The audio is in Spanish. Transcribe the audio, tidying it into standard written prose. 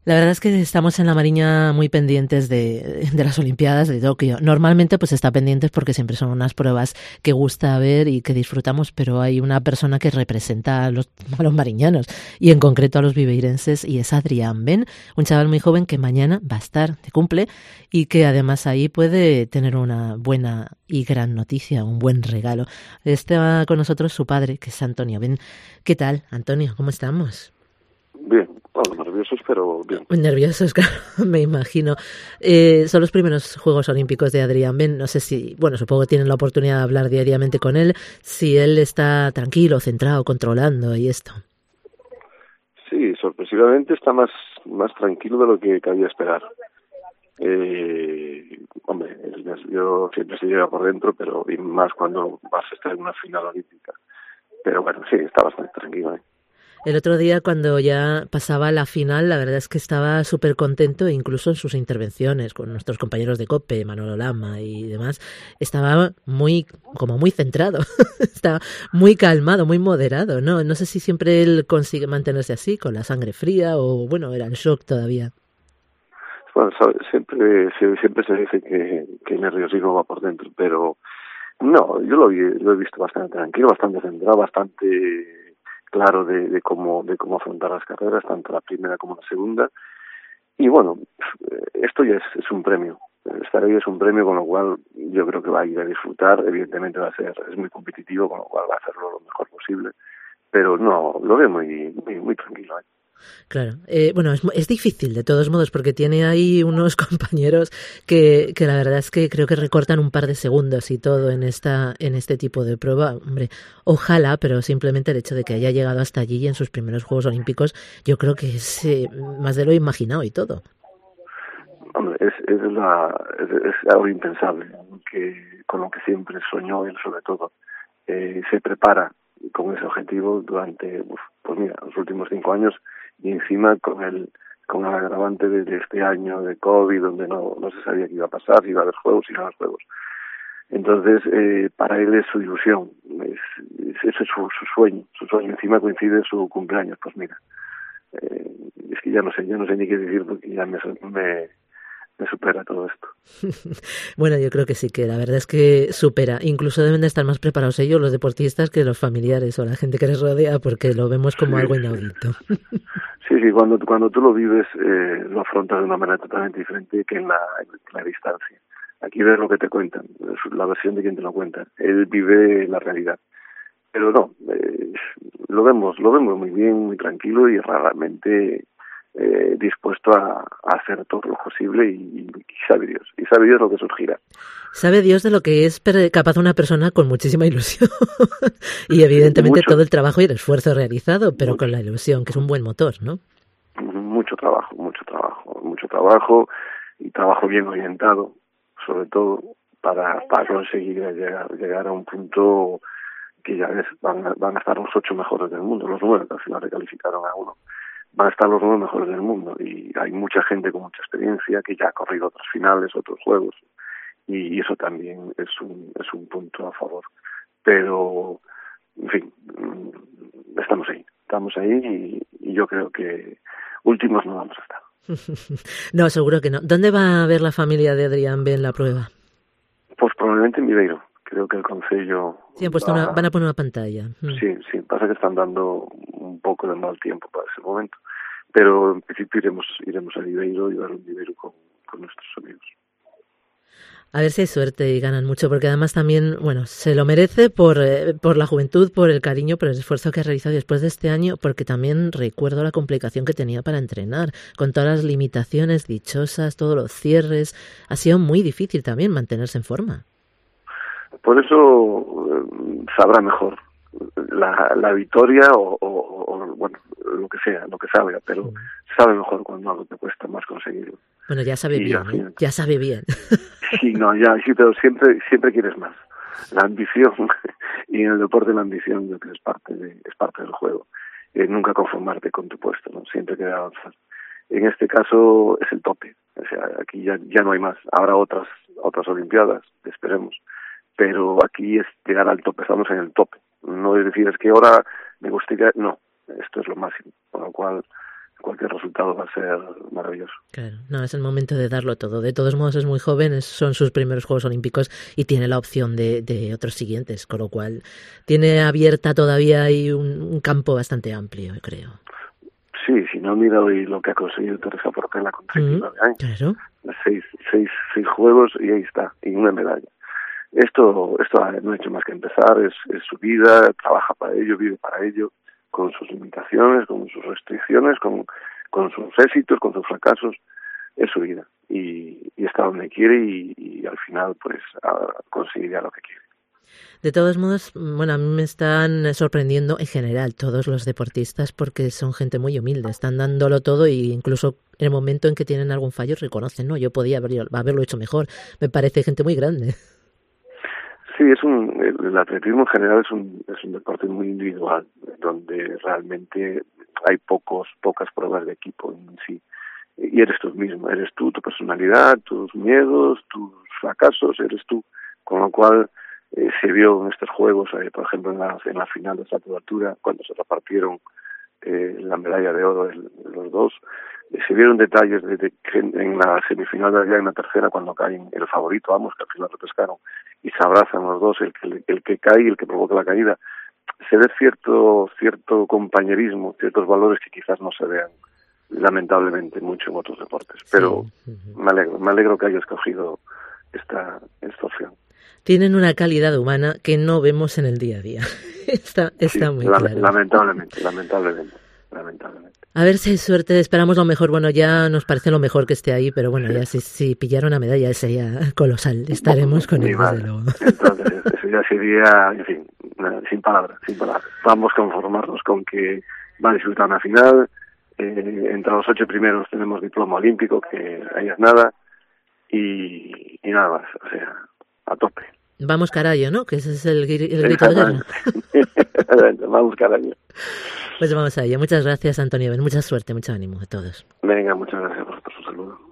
La verdad es que estamos en la Mariña muy pendientes de las Olimpiadas de Tokio. Normalmente pues está pendientes porque siempre son unas pruebas que gusta ver y que disfrutamos, pero hay una persona que representa a los mariñanos y en concreto a los viveirenses y es Adrián Ben, un chaval muy joven que mañana va a estar de cumple y que además ahí puede tener una buena y gran noticia, un buen regalo. Está con nosotros su padre, que es Antonio Ben. ¿Qué tal, Antonio? ¿Cómo estamos? Bien, bueno, nerviosos, pero bien. Nerviosos, claro, me imagino. Son los primeros Juegos Olímpicos de Adrián Ben. No sé si, bueno, supongo que tienen la oportunidad de hablar diariamente con él, si él está tranquilo, centrado, controlando y esto. Sí, sorpresivamente está más tranquilo de lo que cabía esperar. Hombre, el nervio siempre se lleva por dentro, pero y más cuando vas a estar en una final olímpica. Pero bueno, sí, está bastante tranquilo, ¿eh? El otro día, cuando ya pasaba la final, la verdad es que estaba súper contento, incluso en sus intervenciones con nuestros compañeros de COPE, Manolo Lama y demás. Estaba como muy centrado, estaba muy calmado, muy moderado, ¿no? No sé si siempre él consigue mantenerse así, con la sangre fría, o bueno, era en shock todavía. Bueno, siempre se dice que el nerviosismo va por dentro, pero no, yo lo he visto bastante tranquilo, bastante centrado, bastante claro de cómo afrontar las carreras, tanto la primera como la segunda. Y bueno, esto ya es un premio. Estar ahí es un premio, con lo cual yo creo que va a ir a disfrutar. Evidentemente es muy competitivo, con lo cual va a hacerlo lo mejor posible. Pero no, lo veo muy tranquilo, ¿eh? Claro, bueno, es difícil de todos modos porque tiene ahí unos compañeros que la verdad es que creo que recortan un par de segundos y todo en este tipo de prueba. Hombre, ojalá, pero simplemente el hecho de que haya llegado hasta allí y en sus primeros Juegos Olímpicos, yo creo que es más de lo imaginado y todo. Hombre, es algo impensable, que con lo que siempre soñó él, sobre todo. Se prepara con ese objetivo durante, pues mira, los últimos 5 años, y encima con el agravante de este año de COVID, donde no se sabía qué iba a pasar, si iba a haber juegos, si no iba a haber juegos. Entonces, para él es su ilusión, ese es su sueño, encima coincide su cumpleaños. Pues mira, es que ya no sé ni qué decir, porque ya me supera todo esto. Bueno, yo creo que sí, que la verdad es que supera. Incluso deben de estar más preparados ellos, los deportistas, que los familiares o la gente que les rodea, porque lo vemos como algo inaudito. Sí, cuando tú lo vives, lo afrontas de una manera totalmente diferente que en la distancia. Aquí ves lo que te cuentan, la versión de quien te lo cuenta. Él vive la realidad. Pero no, lo vemos muy bien, muy tranquilo y realmente dispuesto a hacer todo lo posible y sabe Dios lo que surgirá. Sabe Dios de lo que es capaz una persona con muchísima ilusión y evidentemente todo el trabajo y el esfuerzo realizado, pero con la ilusión, que es un buen motor, ¿no? Mucho trabajo y trabajo bien orientado, sobre todo para conseguir llegar a un punto que ya ves, van a estar los 8 mejores del mundo, los 9, que al final recalificaron a uno. Van a estar los 9 mejores del mundo y hay mucha gente con mucha experiencia que ya ha corrido otras finales, otros juegos, y eso también es un punto a favor. Pero, en fin, estamos ahí y yo creo que últimos no vamos a estar. No, seguro que no. ¿Dónde va a ver la familia de Adrián Ben la prueba? Pues probablemente en Viveiro. Creo que el concello... Sí, van a poner una pantalla. Sí, pasa que están dando un poco de mal tiempo para ese momento. Pero en principio iremos a Viveiro y ver un Viveiro con nuestros amigos. A ver si hay suerte y ganan mucho, porque además también, bueno, se lo merece por la juventud, por el cariño, por el esfuerzo que ha realizado después de este año, porque también recuerdo la complicación que tenía para entrenar, con todas las limitaciones dichosas, todos los cierres. Ha sido muy difícil también mantenerse en forma. Por eso sabrá mejor la victoria o bueno, lo que sea, lo que salga, pero sabe mejor cuando algo te cuesta más conseguirlo. Bueno, ya sabe bien, ya sabe bien. Sí, pero siempre quieres más. La ambición, y en el deporte la ambición yo creo que es parte del juego. Nunca conformarte con tu puesto, ¿no? Siempre querer avanzar. En este caso es el tope, o sea, aquí ya no hay más. Habrá otras Olimpiadas, esperemos, pero aquí es llegar al tope, estamos en el tope. No es decir, es que ahora me gustaría, no, esto es lo máximo, con lo cual cualquier resultado va a ser maravilloso. Claro, no, es el momento de darlo todo. De todos modos es muy joven, son sus primeros Juegos Olímpicos y tiene la opción de otros siguientes, con lo cual tiene abierta todavía ahí un campo bastante amplio, creo. Sí, si no, mira hoy lo que ha conseguido Teresa Portela con 39 años. Claro. Seis juegos y ahí está, y una medalla. Esto no ha hecho más que empezar, es su vida, trabaja para ello, vive para ello, con sus limitaciones, con sus restricciones, con sus éxitos, con sus fracasos, es su vida. Y está donde quiere y al final pues conseguirá lo que quiere. De todos modos, bueno, a mí me están sorprendiendo en general todos los deportistas porque son gente muy humilde, están dándolo todo e incluso en el momento en que tienen algún fallo reconocen, no, yo podía haberlo hecho mejor. Me parece gente muy grande. Sí, el atletismo en general es un deporte muy individual, donde realmente hay pocas pruebas de equipo en sí. Y eres tú mismo, eres tú, tu personalidad, tus miedos, tus fracasos, eres tú. Con lo cual se vio en estos juegos, por ejemplo, en la final de salto altura, cuando se repartieron la medalla de oro de los dos, se vieron detalles de que en la semifinal de allá, en la tercera, cuando caen el favorito, que al final lo pescaron, y se abrazan los dos, el que cae y el que provoca la caída, se ve cierto compañerismo, ciertos valores que quizás no se vean lamentablemente mucho en otros deportes, pero sí. Me alegro que haya escogido esta opción. Tienen una calidad humana que no vemos en el día a día. Está muy claro. Lamentablemente. A ver si hay suerte, esperamos lo mejor. Bueno, ya nos parece lo mejor que esté ahí, pero bueno, ya si pillara una medalla sería colosal. Estaremos con él, desde luego. Entonces, eso ya sería, en fin, sin palabras. Vamos a conformarnos con que va a disfrutar una final. Entre los 8 primeros tenemos diploma olímpico, que ahí es nada. Y nada más, o sea, a tope. Vamos Carallo, ¿no? Que ese es el grito de guerra. Vamos Carallo. Pues vamos a ello. Muchas gracias, Antonio. Mucha suerte, mucho ánimo a todos. Venga, muchas gracias por su saludo.